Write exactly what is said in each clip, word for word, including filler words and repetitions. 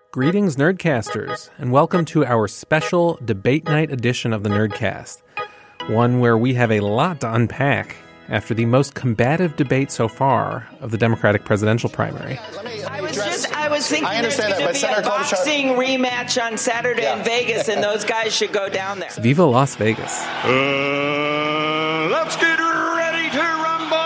Greetings, Nerdcasters, and welcome to our special debate night edition of the Nerdcast, one where we have a lot to unpack after the most combative debate so far of the Democratic presidential primary. I was just, I was thinking I there's going to be a boxing rematch on Saturday yeah. in Vegas, and those guys should go down there. Viva Las Vegas. Uh, let's get ready to rumble!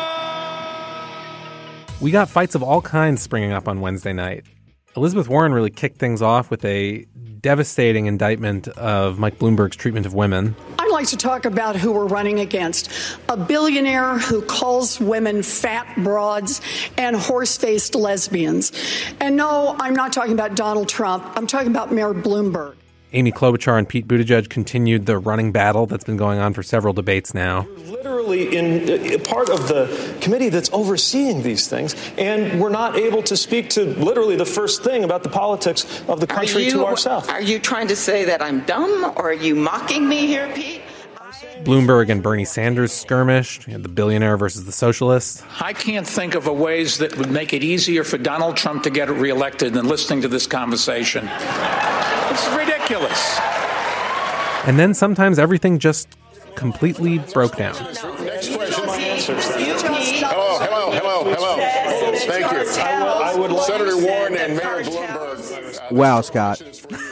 We got fights of all kinds springing up on Wednesday night. Elizabeth Warren really kicked things off with a devastating indictment of Mike Bloomberg's treatment of women. I'd like to talk about who we're running against. A billionaire who calls women fat broads and horse-faced lesbians. And no, I'm not talking about Donald Trump. I'm talking about Mayor Bloomberg. Amy Klobuchar and Pete Buttigieg continued the running battle that's been going on for several debates now. We're literally in uh, part of the committee that's overseeing these things, and we're not able to speak to literally the first thing about the politics of the country you, to ourselves. Are you trying to say that I'm dumb, or are you mocking me here, Pete? Bloomberg and Bernie Sanders skirmished, you know, the billionaire versus the socialist. I can't think of a ways that would make it easier for Donald Trump to get reelected than listening to this conversation. It's ridiculous. And then sometimes everything just completely broke down. Next question, my answer. Hello, hello, hello, hello. Thank you. I would like Senator Warren and Mayor Bloomberg. Wow, Scott.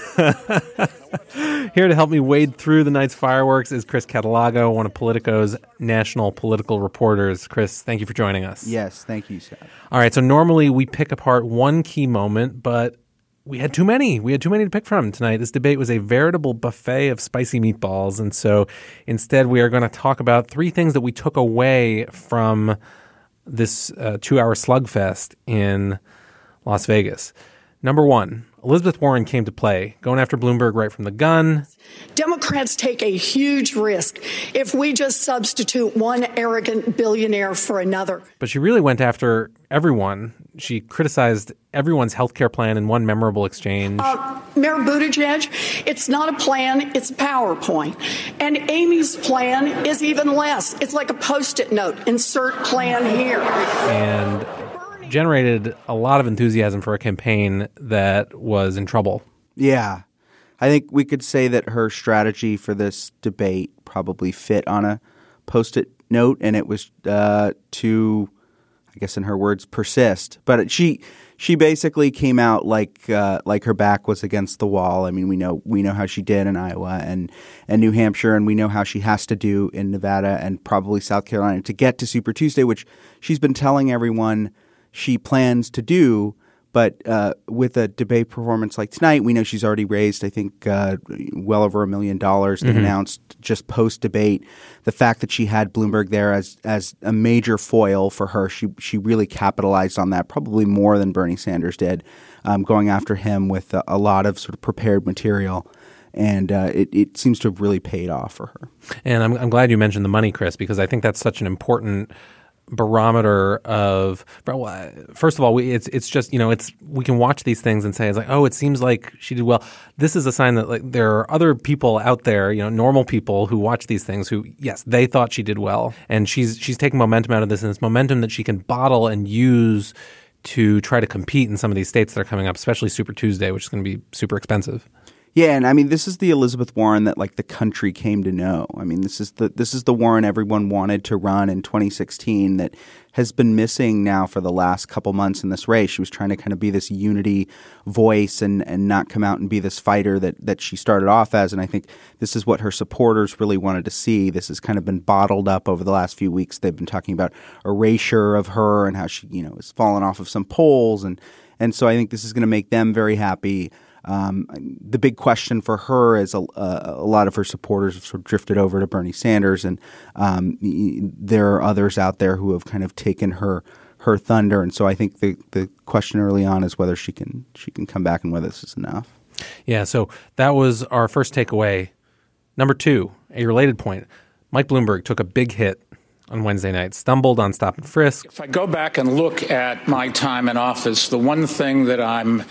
Here to help me wade through the night's fireworks is Chris Catalogo, one of Politico's national political reporters. Chris, thank you for joining us. Yes, thank you, Scott. All right, so normally we pick apart one key moment, but we had too many. We had too many to pick from tonight. This debate was a veritable buffet of spicy meatballs, and so instead we are going to talk about three things that we took away from this uh, two-hour slugfest in Las Vegas. Number one, Elizabeth Warren came to play, going after Bloomberg right from the gun. Democrats take a huge risk if we just substitute one arrogant billionaire for another. But she really went after everyone. She criticized everyone's health care plan in one memorable exchange. Uh, Mayor Buttigieg, it's not a plan, it's a PowerPoint. And Amy's plan is even less. It's like a Post-it note, insert plan here. And generated a lot of enthusiasm for a campaign that was in trouble. Yeah. I think we could say that her strategy for this debate probably fit on a Post-it note, and it was uh, to, I guess in her words, persist. But she she basically came out like uh, like her back was against the wall. I mean, we know we know how she did in Iowa and, and New Hampshire, and we know how she has to do in Nevada and probably South Carolina to get to Super Tuesday, which she's been telling everyone she plans to do. But uh, with a debate performance like tonight, we know she's already raised, I think, uh, well over a million dollars. They've mm-hmm. announced just post-debate the fact that she had Bloomberg there as as a major foil for her. She she really capitalized on that, probably more than Bernie Sanders did, um, going after him with a, a lot of sort of prepared material. And uh, it, it seems to have really paid off for her. And I'm, I'm glad you mentioned the money, Chris, because I think that's such an important barometer of, first of all, we, it's it's just, you know, it's we can watch these things and say, it's like, oh, it seems like she did well. This is a sign that like there are other people out there, you know, normal people who watch these things who, yes, they thought she did well. And she's she's taking momentum out of this, and it's momentum that she can bottle and use to try to compete in some of these states that are coming up, especially Super Tuesday, which is going to be super expensive. Yeah, and I mean, this is the Elizabeth Warren that like the country came to know. I mean, this is the this is the Warren everyone wanted to run in twenty sixteen that has been missing now for the last couple months in this race. She was trying to kind of be this unity voice and, and not come out and be this fighter that, that she started off as. And I think this is what her supporters really wanted to see. This has kind of been bottled up over the last few weeks. They've been talking about erasure of her and how she, you know, has fallen off of some polls. And, and so I think this is going to make them very happy. Um, the big question for her is a, a lot of her supporters have sort of drifted over to Bernie Sanders, and um, there are others out there who have kind of taken her her thunder. And so I think the the question early on is whether she can she can come back and whether this is enough. Yeah, so that was our first takeaway. Number two, a related point. Mike Bloomberg took a big hit on Wednesday night, stumbled on stop and frisk. If I go back and look at my time in office, the one thing that I'm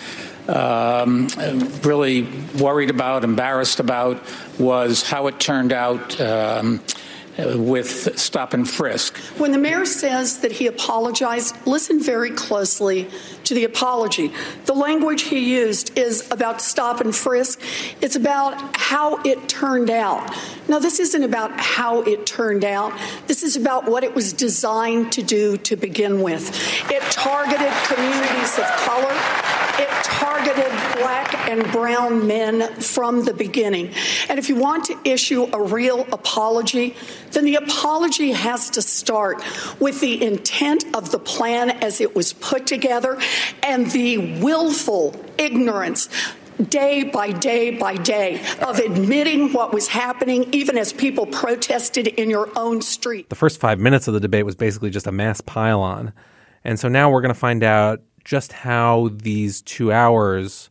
um, really worried about, embarrassed about, was how it turned out um, uh, with stop and frisk. When the mayor says that he apologized, listen very closely to the apology. The language he used is about stop and frisk. It's about how it turned out. Now, this isn't about how it turned out. This is about what it was designed to do to begin with. It targeted communities of color. It targeted black and brown men from the beginning. And if you want to issue a real apology, then the apology has to start with the intent of the plan as it was put together and the willful ignorance day by day by day of admitting what was happening, even as people protested in your own street. The first five minutes of the debate was basically just a mass pile-on. And so now we're going to find out just how these two hours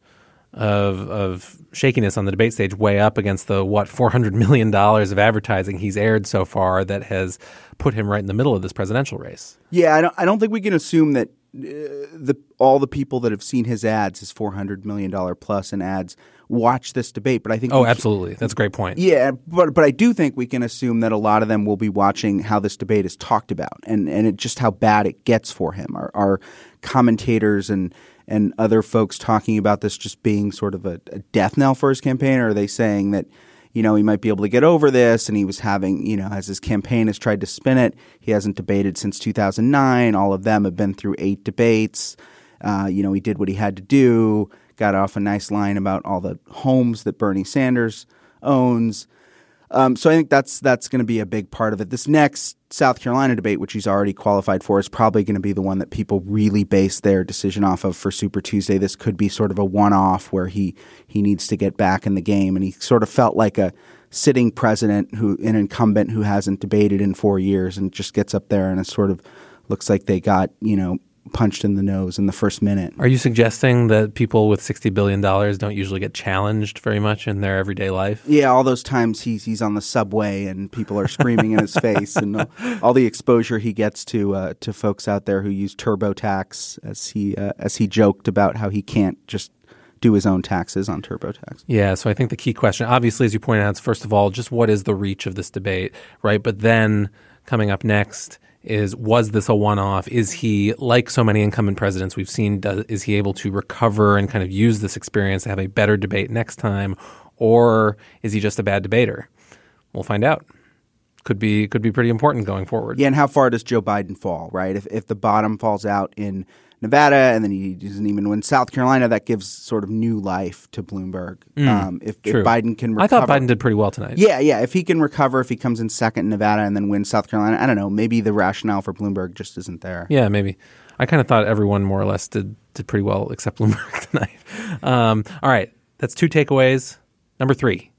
of of shakiness on the debate stage weigh up against the, what, four hundred million dollars of advertising he's aired so far that has put him right in the middle of this presidential race. Yeah, I don't, I don't think we can assume that uh, the all the people that have seen his ads, his four hundred million dollars plus in ads, watch this debate. But I think Oh, we, absolutely. That's a great point. Yeah, but but I do think we can assume that a lot of them will be watching how this debate is talked about and, and it, just how bad it gets for him. Our, our commentators and and other folks talking about this just being sort of a, a death knell for his campaign? Or are they saying that, you know, he might be able to get over this and he was having, you know, as his campaign has tried to spin it, he hasn't debated since two thousand nine. All of them have been through eight debates. Uh, you know, he did what he had to do, got off a nice line about all the homes that Bernie Sanders owns. Um, so I think that's that's going to be a big part of it. This next South Carolina debate, which he's already qualified for, is probably going to be the one that people really base their decision off of for Super Tuesday. This could be sort of a one-off where he he needs to get back in the game, and he sort of felt like a sitting president, who an incumbent who hasn't debated in four years, and just gets up there and it sort of looks like they got, you know, punched in the nose in the first minute. Are you suggesting that people with sixty billion dollars don't usually get challenged very much in their everyday life? Yeah, all those times he's he's on the subway and people are screaming in his face, and all, all the exposure he gets to uh, to folks out there who use TurboTax, as he uh, as he joked about how he can't just do his own taxes on TurboTax. Yeah, so I think the key question, obviously, as you point out, is first of all, just what is the reach of this debate, right? But then coming up next is, was this a one-off? Is he, like so many incumbent presidents we've seen, does, is he able to recover and kind of use this experience to have a better debate next time? Or is he just a bad debater? We'll find out. Could be could be pretty important going forward. Yeah, and how far does Joe Biden fall, right? If if the bottom falls out in Nevada and then he doesn't even win South Carolina, that gives sort of new life to Bloomberg. Mm, um, if, if Biden can recover. I thought Biden did pretty well tonight. Yeah, yeah. If he can recover, if he comes in second in Nevada and then wins South Carolina, I don't know. Maybe the rationale for Bloomberg just isn't there. Yeah, maybe. I kind of thought everyone more or less did, did pretty well except Bloomberg tonight. Um, all right. That's two takeaways. Number three,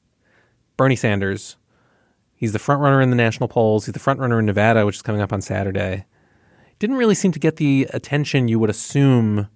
Bernie Sanders. He's the front runner in the national polls. He's the front runner in Nevada, which is coming up on Saturday. Didn't really seem to get the attention you would assume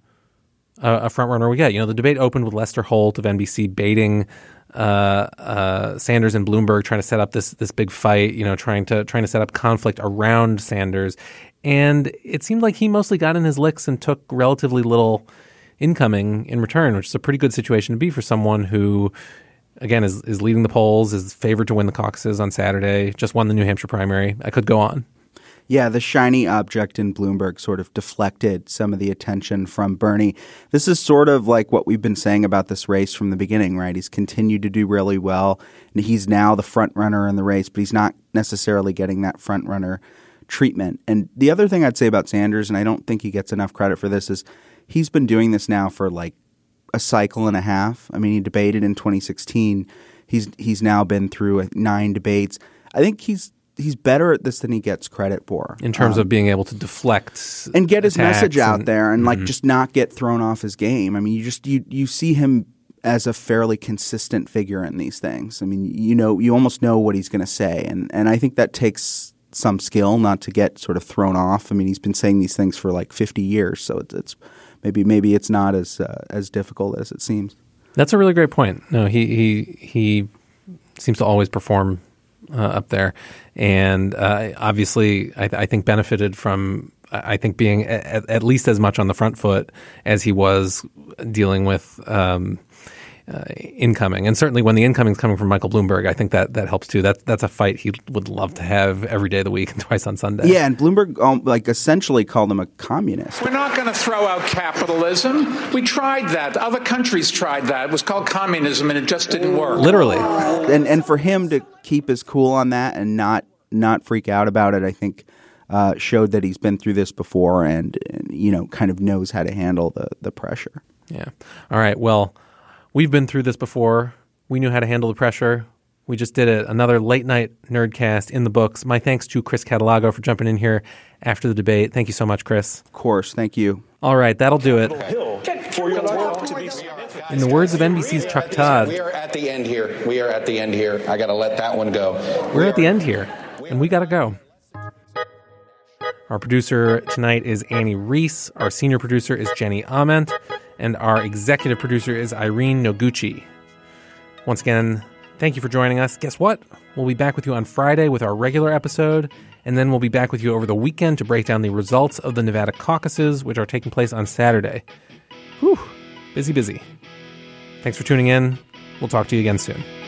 a, a front runner would get. You know, the debate opened with Lester Holt of N B C baiting uh, uh, Sanders and Bloomberg, trying to set up this this big fight. You know, trying to trying to set up conflict around Sanders, and it seemed like he mostly got in his licks and took relatively little incoming in return, which is a pretty good situation to be for someone who, again, is is leading the polls, is favored to win the caucuses on Saturday, just won the New Hampshire primary. I could go on. Yeah, the shiny object in Bloomberg sort of deflected some of the attention from Bernie. This is sort of like what we've been saying about this race from the beginning, right? He's continued to do really well, and he's now the front runner in the race, but he's not necessarily getting that front runner treatment. And the other thing I'd say about Sanders, and I don't think he gets enough credit for this, is he's been doing this now for like a cycle and a half. I mean, he debated in twenty sixteen. He's he's now been through nine debates. I think he's he's better at this than he gets credit for. In terms um, of being able to deflect and get his message out and, there and mm-hmm. like just not get thrown off his game. I mean, you just you you see him as a fairly consistent figure in these things. I mean, you know, you almost know what he's going to say, and and I think that takes some skill not to get sort of thrown off. I mean, he's been saying these things for like fifty years, so it's, it's maybe maybe it's not as uh, as difficult as it seems. That's a really great point. No, he he he seems to always perform uh, up there, and uh, obviously, I, I think benefited from I think being at, at least as much on the front foot as he was dealing with um, uh, incoming. And certainly when the incoming is coming from Michael Bloomberg, I think that that helps too. That's that's a fight he would love to have every day of the week and twice on Sunday. Yeah, and Bloomberg um, like essentially called him a communist. We're not going to throw out capitalism. We tried that. Other countries tried that. It was called communism, and it just didn't work. Literally. And and for him to keep his cool on that and not not freak out about it, I think uh, showed that he's been through this before and, and you know kind of knows how to handle the the pressure. Yeah. All right. Well, we've been through this before. We knew how to handle the pressure. We just did it. Another late night Nerdcast in the books. My thanks to Chris Catalogo for jumping in here after the debate. Thank you so much, Chris. Of course. Thank you. All right. That'll do it. For your work to be significant. In the words of N B C's Chuck Todd, we are at the end here. We are at the end here. I got to let that one go. We're at the end here, and we got to go. Our producer tonight is Annie Reese. Our senior producer is Jenny Ament. And our executive producer is Irene Noguchi. Once again, thank you for joining us. Guess what? We'll be back with you on Friday with our regular episode, and then we'll be back with you over the weekend to break down the results of the Nevada caucuses, which are taking place on Saturday. Whew, busy, busy. Thanks for tuning in. We'll talk to you again soon.